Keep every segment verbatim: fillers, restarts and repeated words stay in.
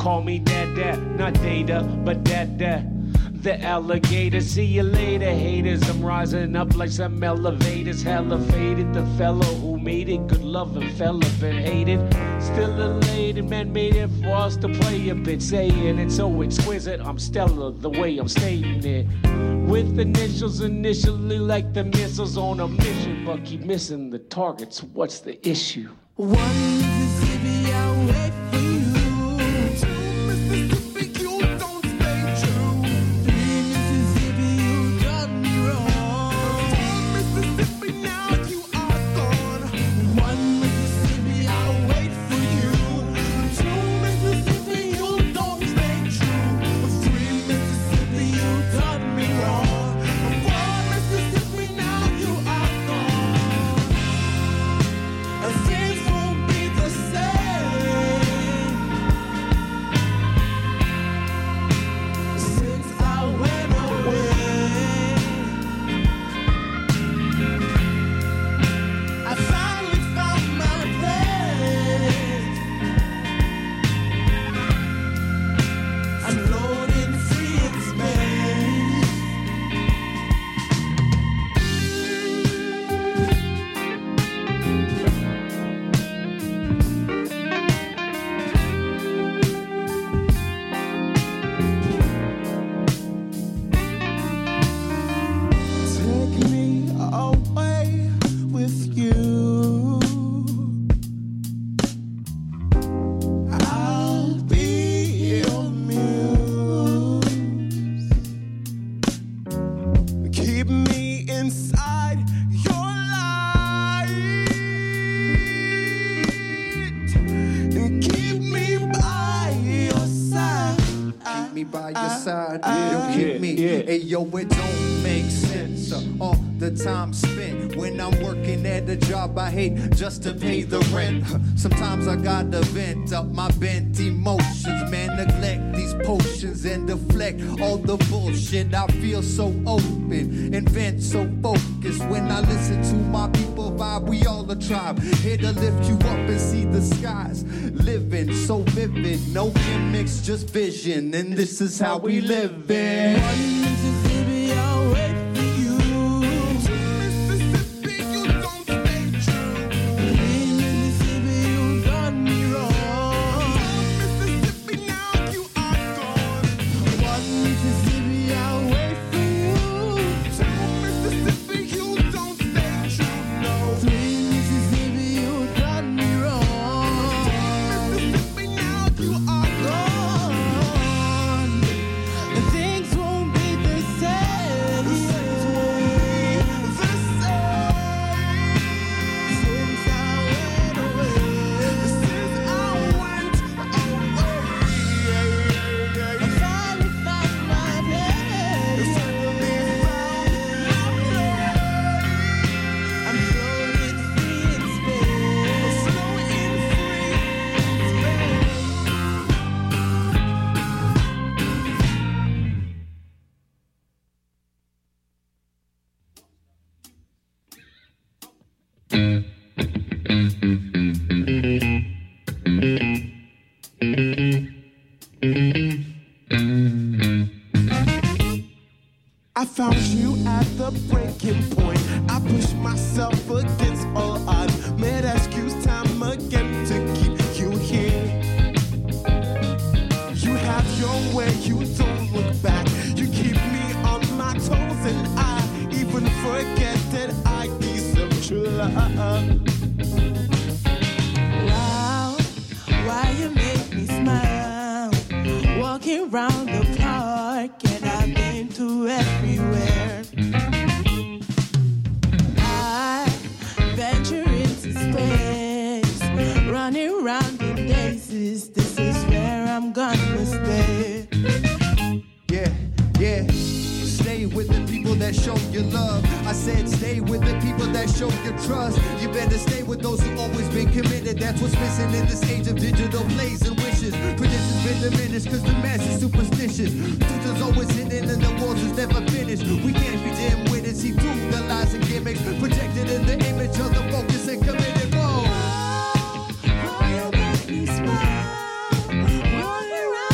call me Dad Dad, not Data, but Dad Dad. The alligator, see you later, haters. I'm rising up like some elevators, hella faded. The fellow who made it, good loving fella, been hated. Still elated, man made it for us to play a bit, saying it's so exquisite. I'm stellar the way I'm stating it. With initials initially like the missiles on a mission, but keep missing the targets. What's the issue? One Mississippi, I'll wait for you. Two Mississippi, you don't stay true. Three Mississippi, you done me wrong. Four Mississippi, now you are gone. One Mississippi, I'll wait for you. Two Mississippi, you don't stay true. Three Mississippi, you done me wrong. Four Mississippi, now you are gone. And things won't be the same since I went away. I finally found my place. I'm floating free in space. Take me away with you. I'll be your muse. Keep me inside your light and keep me by your side. Keep me by your side, I- yo, keep Yeah, me. yeah. Hey, yo, it don't make sense. Uh, all the time spent when I'm working at a job I hate just to pay the rent. Sometimes I gotta vent up my bent emotions, man. Neglect these potions and deflect all the bullshit. I feel so open and vent so focused when I listen to my people vibe. We all a tribe, here to lift you up and see the skies. Living so vivid, no gimmicks, just vision, and this is how we live it. One Mississippi, I'll wait for you. Two Mississippi, you don't stay true. Three Mississippi, you done me wrong. Four Mississippi, now you are gone. One Mississippi, I'll wait for you. Two Mississippi, you don't stay true. No. Three Mississippi, you done me wrong. Four Mississippi, now you are gone. And things won't be the same. The same. Since I went away. Since I went away. I finally found my place. I'm floating free in space. Floating free in space. I found you at the breaking point. I pushed myself against all odds. Made excuse time again to keep you here. You have your way, you don't look back. You keep me on my toes, and I even forget that I deserve true love. Wow, why you make me smile? Walking around the park, and I've been to everywhere. I venture into space, running around in daisies. This is where I'm gonna stay. Yeah, yeah. Stay with the people that show you love. I said stay with the people that show you trust. You better stay with those who always been committed. That's what's missing in this age of digital plays and wishes. Predictions been diminished cause the mass is superstitious. Truth is always hidden and the wars is never finished. We can't be dim with it, see through the lies and gimmicks. Projected in the image of the focus and committed. Whoa. Why you make me smile? Walking around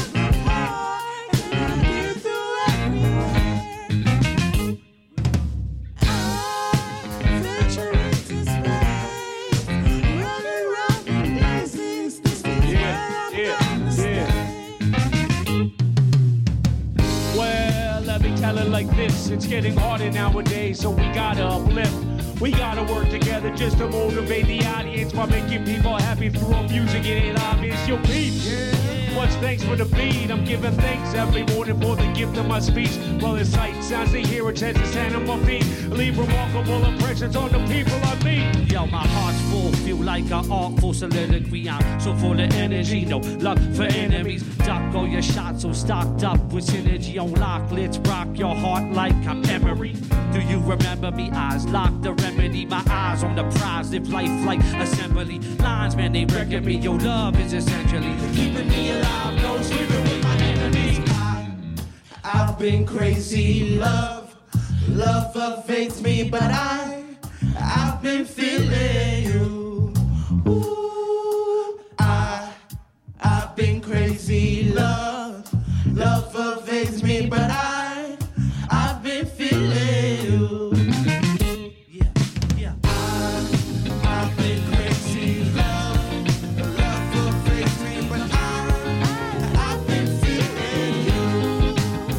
Ella like this, it's getting harder nowadays, so we gotta uplift. We gotta work together just to motivate the audience by making people happy through our music. It ain't obvious, yo, peeps. Much thanks for the beat. I'm giving thanks every morning for the gift of my speech. Well, it's sight, sounds to hear, a chance to stand on my feet. Leave remarkable impressions on the people I meet. Yo, my heart's full, feel like an artful soliloquy. I'm so full of energy, no love for enemies. Duck all your shots, so stocked up with synergy on lock. Let's rock your heart like I'm Emery. Do you remember me? Eyes locked, the remedy. My eyes on the prize, live life like assembly lines. Man, they reckon me. Your love is essentially keeping me alive. No sleeping with my enemies. I, I've been crazy, love, love evades me, but I, I've been feeling you. Ooh, I, I've been crazy, love, love evades me, but I, I've been feeling you. Yeah, yeah. I, I've been crazy, love, love evades me, but I, I've been feeling you.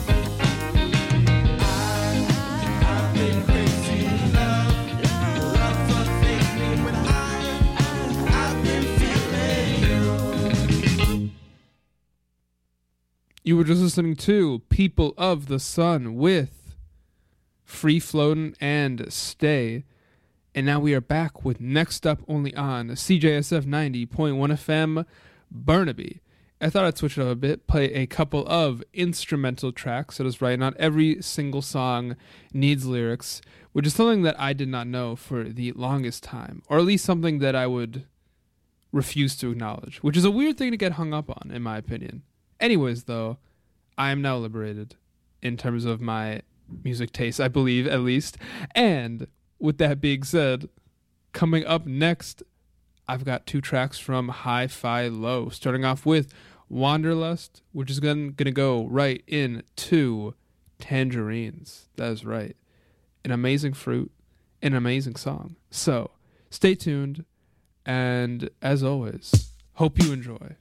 I, I've been crazy, love, love evades me, but I, I've been feeling you. You were just listening to People of the Sun with Free Floatin' and Stay. And now we are back with Next Up only on C J S F ninety point one F M Burnaby. I thought I'd switch it up a bit, play a couple of instrumental tracks. That is right, not every single song needs lyrics, which is something that I did not know for the longest time, or at least something that I would refuse to acknowledge, which is a weird thing to get hung up on, in my opinion. Anyways, though, I am now liberated in terms of my music taste, I believe, at least. And with that being said, coming up next, I've got two tracks from Hi-Fi Low, starting off with Wanderlust, which is going to go right into Tangerines. That is right. An amazing fruit, an amazing song. So, stay tuned, and as always, hope you enjoy.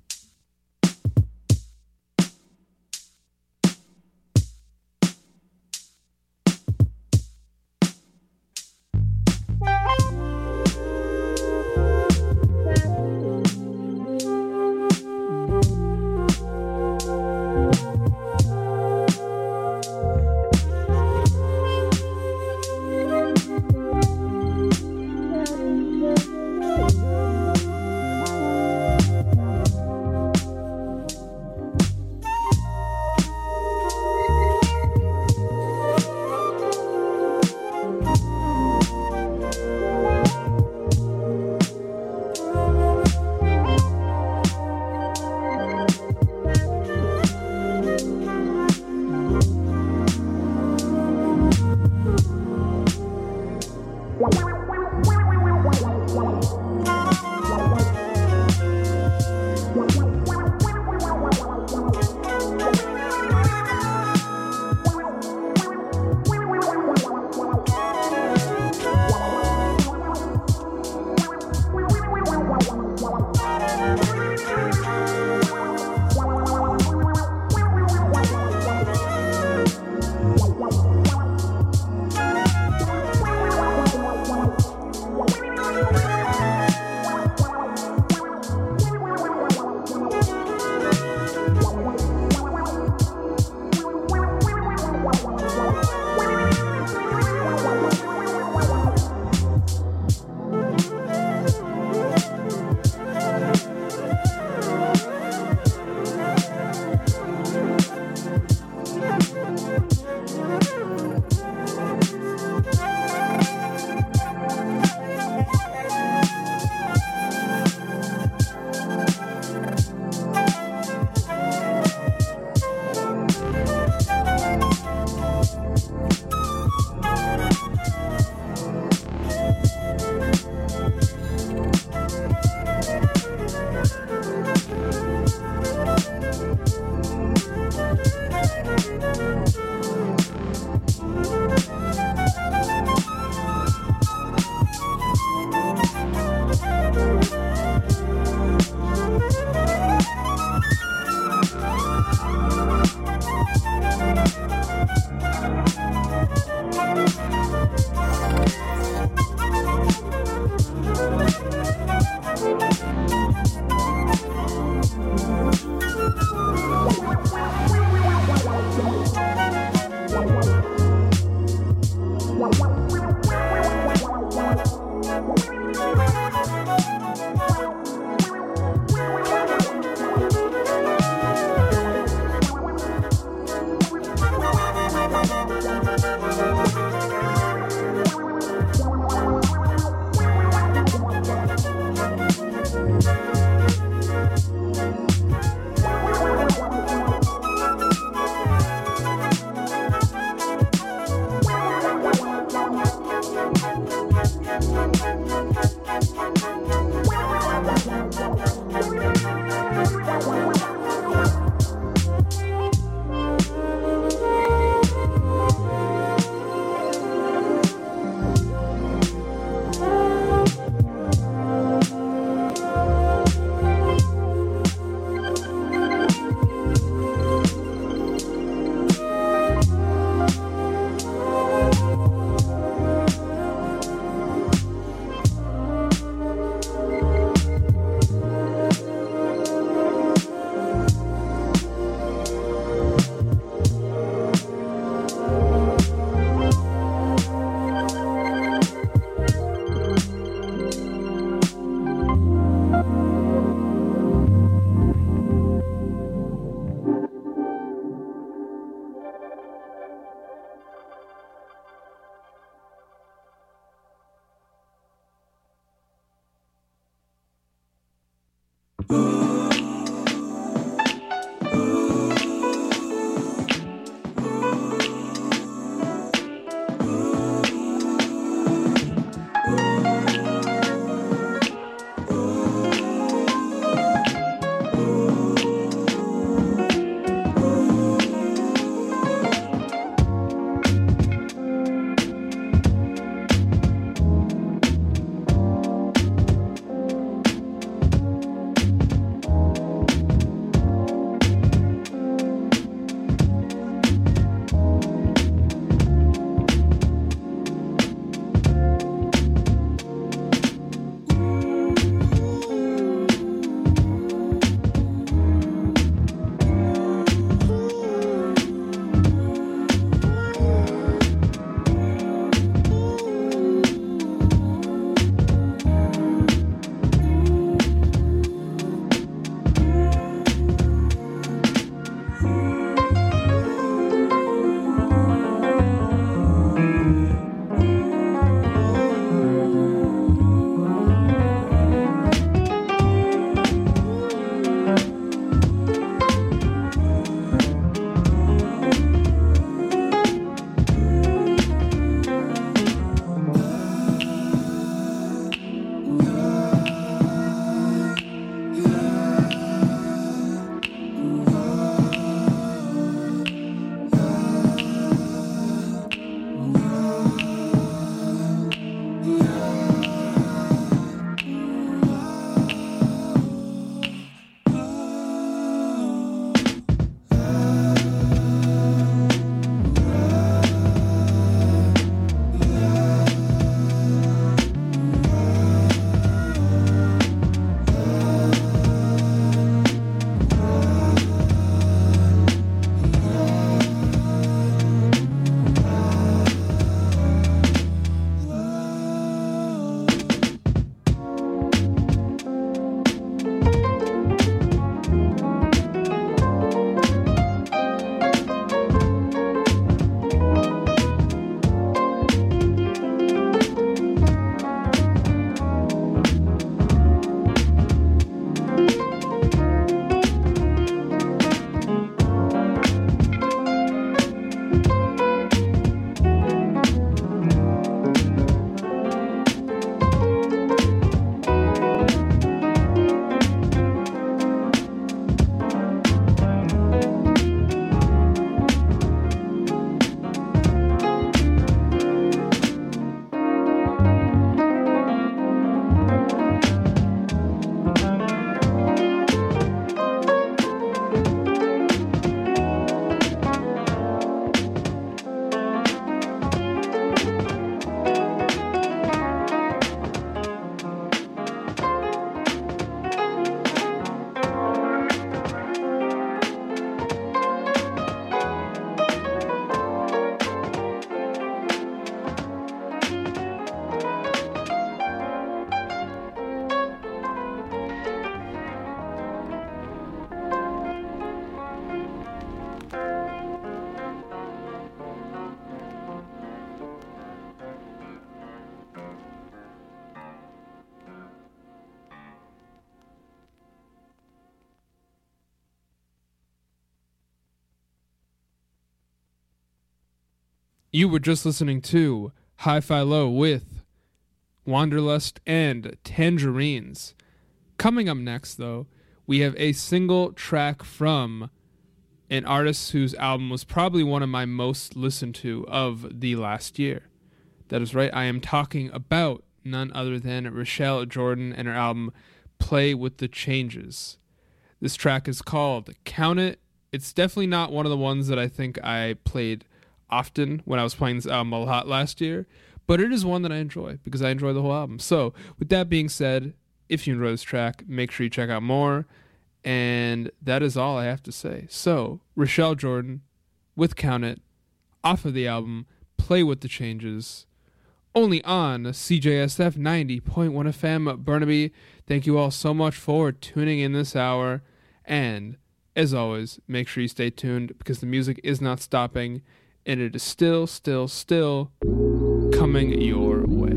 You were just listening to Hi-Fi Low with Wanderlust and Tangerines. Coming up next, though, we have a single track from an artist whose album was probably one of my most listened to of the last year. That is right, I am talking about none other than Rochelle Jordan and her album Play With The Changes. This track is called Count It. It's definitely not one of the ones that I think I played often when I was playing this album a lot last year, but it is one that I enjoy because I enjoy the whole album. So with that being said, if you enjoy this track, make sure you check out more, and that is all I have to say. So Rochelle Jordan with Count It off of the album Play With The Changes, only on C J S F ninety point one F M Burnaby. Thank you all so much for tuning in this hour, and as always, make sure you stay tuned because the music is not stopping, and it is still, still, still coming your way.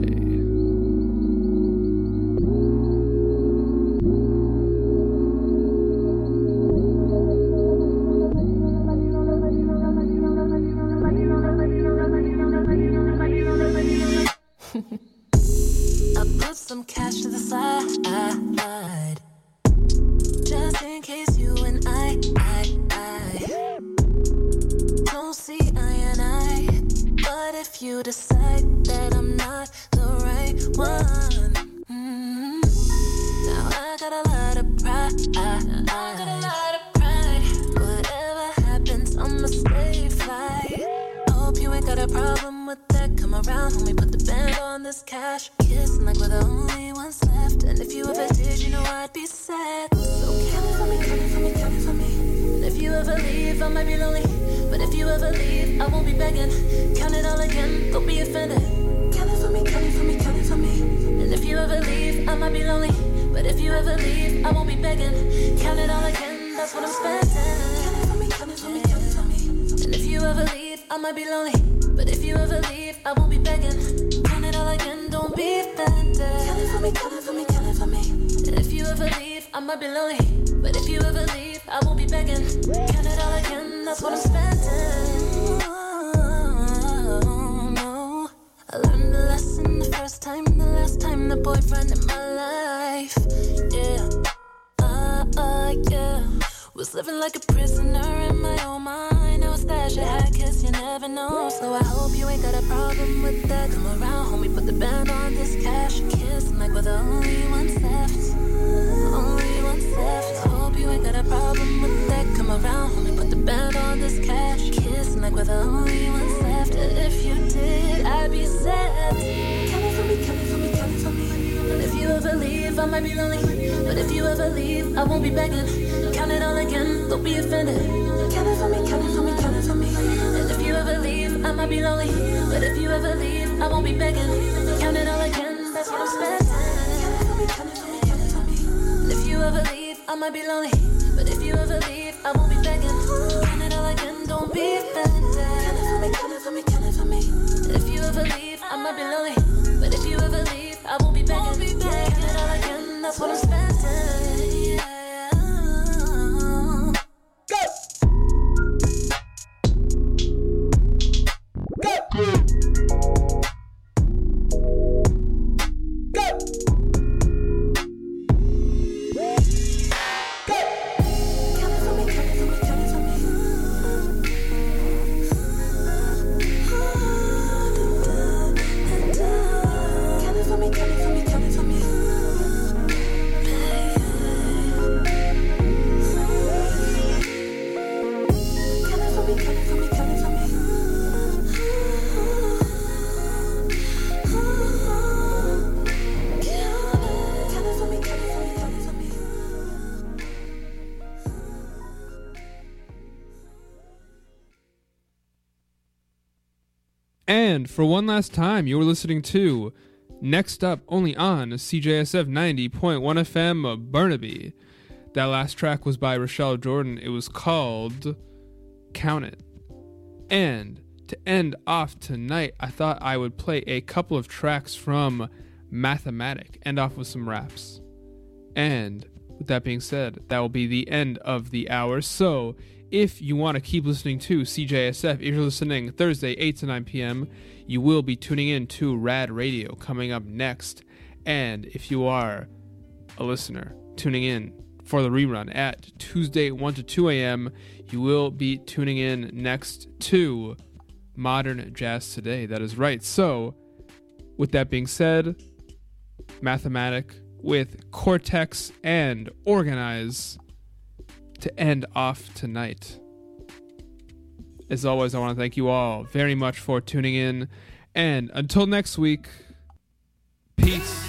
I put some cash to the side, just in case you and I, I, I don't see eye and eye. But if you decide that I'm not the right one, mm, now I got a lot of pride. I got a lot of pride. Whatever happens, I'ma stay fly. Hope you ain't got a problem with that. Come around, homie, put the band on this cash. Kissing like we're the only ones left. And if you ever did, you know I'd be sad. So count it for me, count it for me, count it for me. And if you ever leave, I might be lonely. But if you ever leave, I won't be begging. Count it all again, don't be offended. Count it for me, count it for me, count it for me. And if you ever leave, I might be lonely. But if you ever leave, I won't be begging. Count it all again, that's what I'm spending. Count it for me, count it for me, count it for me. And if you ever leave, I might be lonely. But if you ever leave, I won't be begging. Count it all again, don't be offended. Count it for me, count it for me, count it for me. And if you ever leave, I might be lonely. But if you ever leave, I won't be begging. Count it all again, that's what I'm spending. Oh, no. I learned the lesson the first time, the last time, the boyfriend in my life. Yeah, uh, uh, yeah. Was living like a prisoner in my own mind. I was stash a hat, cause you never know. So I hope you ain't got a problem with that. Come around, homie, put the band on this cash. Kissing like we're the only ones left. Only ones left. I hope you ain't got a problem with that. Come around, homie, put the band on this cash. Kissing like we're the only ones left. And if you did, I'd be sad. Count it for me, count it for me, count it for me. And if you ever leave, I might be lonely. But if you ever leave, I won't be begging. Count it all again, don't be offended. Count it for me, count it for me, count it for me. And if you ever leave, I might be lonely. But if you ever leave, I won't be begging. Count it all again, that's what I'm spending. Count it for me, count it for me, count it for me. And if you ever leave, I might be lonely. But if you ever leave, I won't be begging. Count it all again, don't be offended. Count it for me, count it for me, count it for me. And if you ever leave, I might be lonely. But if you ever leave, I won't be begging. Yeah, count it all again, that's what I'm spending. Yeah. And for one last time, you were listening to Next Up, only on C J S F ninety point one F M Burnaby. That last track was by Rochelle Jordan. It was called Count It. And to end off tonight, I thought I would play a couple of tracks from Mathematic, end off with some raps. And with that being said, that will be the end of the hour. So if you want to keep listening to C J S F, if you're listening Thursday, eight to nine p.m., you will be tuning in to Rad Radio coming up next. And if you are a listener tuning in for the rerun at Tuesday, one to two a.m., you will be tuning in next to Modern Jazz Today. That is right. So, with that being said, Mathematic with Cortex and Organize to end off tonight. As always, I want to thank you all very much for tuning in. And until next week, peace.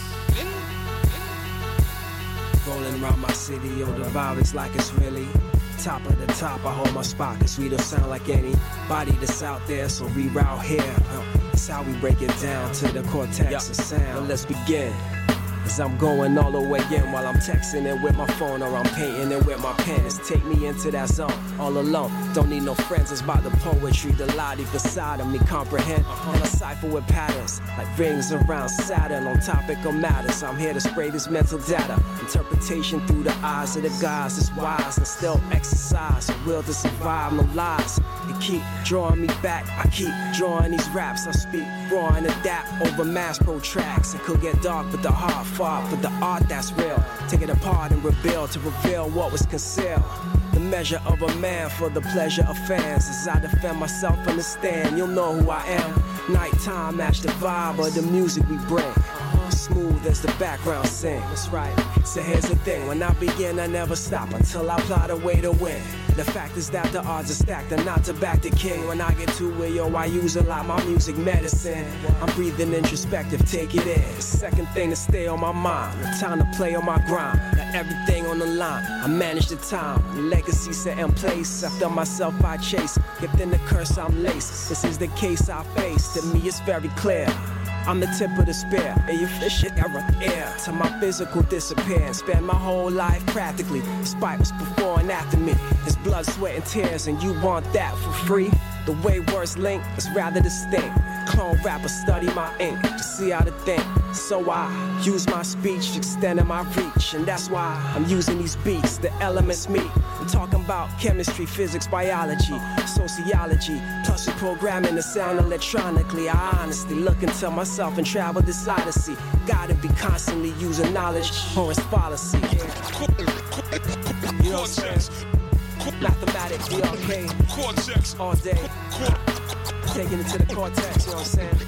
Rolling around my city, yo, the vibe is like it's really top of the top. I hold my spot, cause we don't sound like anybody that's out there, so reroute here. Uh, it's how we break it down to the cortex yep. of sound. Well, let's begin. Cause I'm going all the way in while I'm texting it with my phone or I'm painting it with my pen. It's take me into that zone, all alone. Don't need no friends, it's about the poetry, the lie deep inside of me, comprehend. And I cipher with patterns, like rings around Saturn on topical matters. I'm here to spray this mental data. Interpretation through the eyes of the guys is wise and still exercise. A will to survive, no lies. They keep drawing me back, I keep drawing these raps. I speak raw and adapt over mass pro tracks. It could get dark, but the heart far for the art that's real. Take it apart and rebuild to reveal what was concealed. The measure of a man for the pleasure of fans. As I defend myself in the stand, you'll know who I am. Nighttime match the vibe of the music we bring. Smooth as the background sing. That's right. So here's the thing, when I begin I never stop until I plot a way to win. The fact is that the odds are stacked and not to back the king. When I get to it, yo, I use a lot my music medicine. I'm breathing introspective, take it in. The second thing to stay on my mind, the time to play on my grind. Got everything on the line, I manage the time. The legacy set in place, after myself I chase. Gift in the curse I'm laced, this is the case I face. To me it's very clear, I'm the tip of the spear, and you fish it out of air till my physical disappear and spend my whole life practically, despite what's before and after me. It's blood, sweat, and tears, and you want that for free? The way words link is rather distinct. Clone rappers study my ink to see how to think. So I use my speech, extending my reach, and that's why I'm using these beats, the elements meet. I'm talking about chemistry, physics, biology, sociology, plus the programming the sound electronically. I honestly look into myself and travel this odyssey. Gotta be constantly using knowledge or its fallacy. You know what I'm saying? Mathematics, we okay. Cortex. All day. Taking it to the cortex, you know what I'm saying?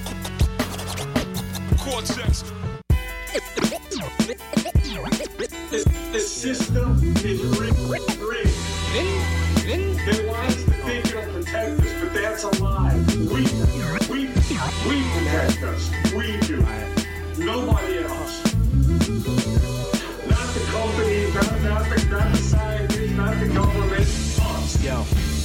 Cortex. The system is rigged. They want us to think it'll protect us, but that's a lie. We, we, we protect us. We do. Nobody else. Not the companies, not, not, the, not the scientists, not the government, us. Yo.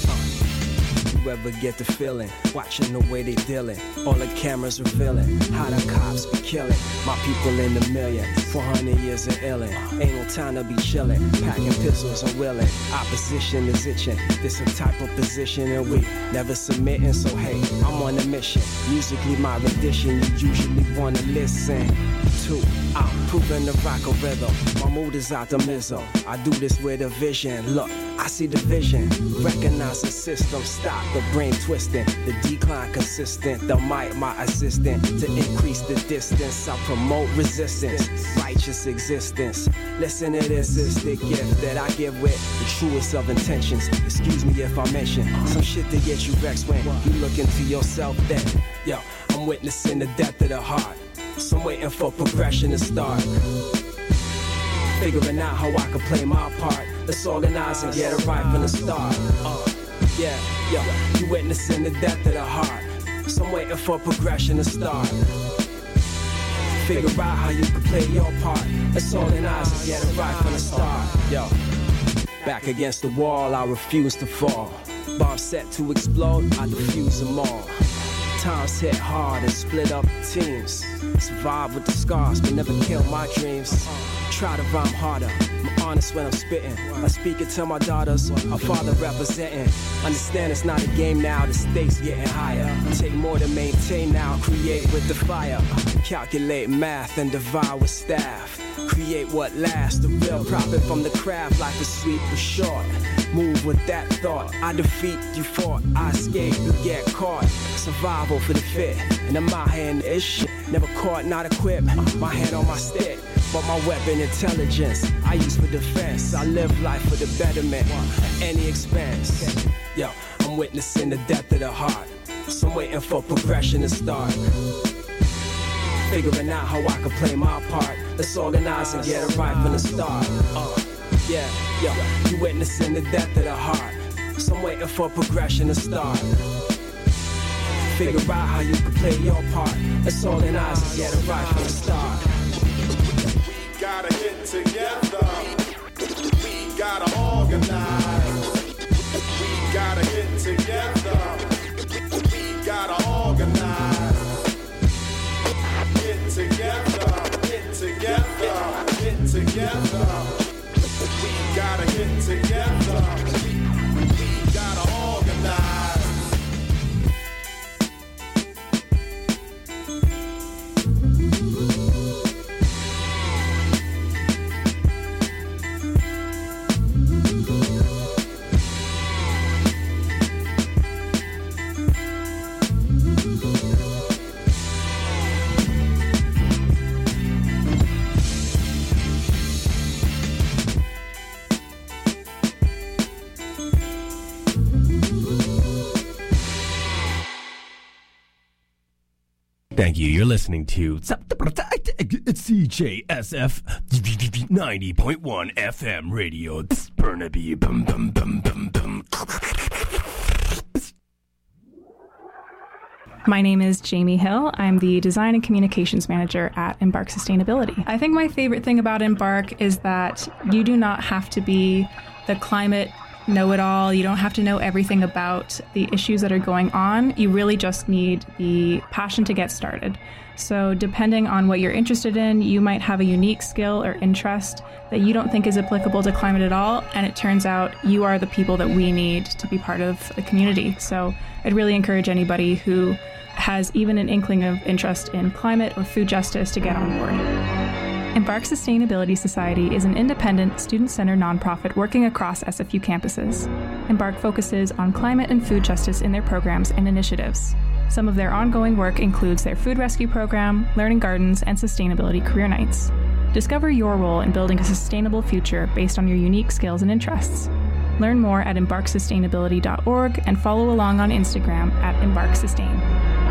You ever get the feeling, watching the way they dealing, all the cameras revealing, how the cops be killing, my people in the million, four hundred years of illin', ain't no time to be chillin', packing pistols and willing, opposition is itching, this a type of position and we never submitting, so hey, I'm on a mission, musically my rendition, you usually wanna listen to, I'm proving the rock a rhythm, my mood is optimism, I do this with a vision, look, I see the vision, recognize the system, stop the brain twisting, the decline consistent, the mic my assistant, to increase the distance, I promote resistance, righteous existence, listen to this, is the gift that I give with the truest of intentions, excuse me if I mention, some shit that gets you vexed when you look into yourself then, yo, I'm witnessing the death of the heart, so I'm waiting for progression to start, figuring out how I can play my part, let's organize and get it right from the start, uh, yeah, yo, you witnessing the death of the heart, so I'm waiting for progression to start, figure out how you can play your part, let's organize and get it right from the start, yo, back against the wall, I refuse to fall, bomb set to explode, I defuse them all, times hit hard and split up teams, survive with the scars but never kill my dreams, try to rhyme harder, I'm honest when I'm spitting, I speak it to my daughters, a father representing, understand it's not a game now, the stakes getting higher, take more to maintain now, create with the fire, calculate math and divide with staff, create what lasts, the real profit from the craft, life is sweet but short, Move with that thought. I defeat, you fought. I escape, you get caught. Survival for the fit. And I'm out here in this shit. Never caught, not equipped. My hand on my stick. But my weapon intelligence, I use for defense. I live life for the betterment at any expense. Yo, I'm witnessing the death of the heart. So I'm waiting for progression to start. Figuring out how I can play my part. Let's organize and get it right from the start. Uh, yeah, yo, you witnessing the death of the heart. So I'm waiting for progression to start. Figure out how you can play your part. Let's organize and get it right from the start. We gotta get together. We gotta organize. We gotta get together. We gotta organize. Get together. Get together. Get together. We gotta get together. We gotta organize. Thank you. You're listening to C J S F ninety point one F M radio. Burnaby. Bum, bum, bum, bum, bum. My name is Jamie Hill. I'm the Design and Communications Manager at Embark Sustainability. I think my favorite thing about Embark is that you do not have to be the climate know-it-all. You don't have to know everything about the issues that are going on. You really just need the passion to get started. So depending on what you're interested in, you might have a unique skill or interest that you don't think is applicable to climate at all, and it turns out you are the people that we need to be part of the community. So I'd really encourage anybody who has even an inkling of interest in climate or food justice to get on board. Embark Sustainability Society is an independent, student-centered nonprofit working across S F U campuses. Embark focuses on climate and food justice in their programs and initiatives. Some of their ongoing work includes their food rescue program, learning gardens, and sustainability career nights. Discover your role in building a sustainable future based on your unique skills and interests. Learn more at embark sustainability dot org and follow along on Instagram at embark sustain.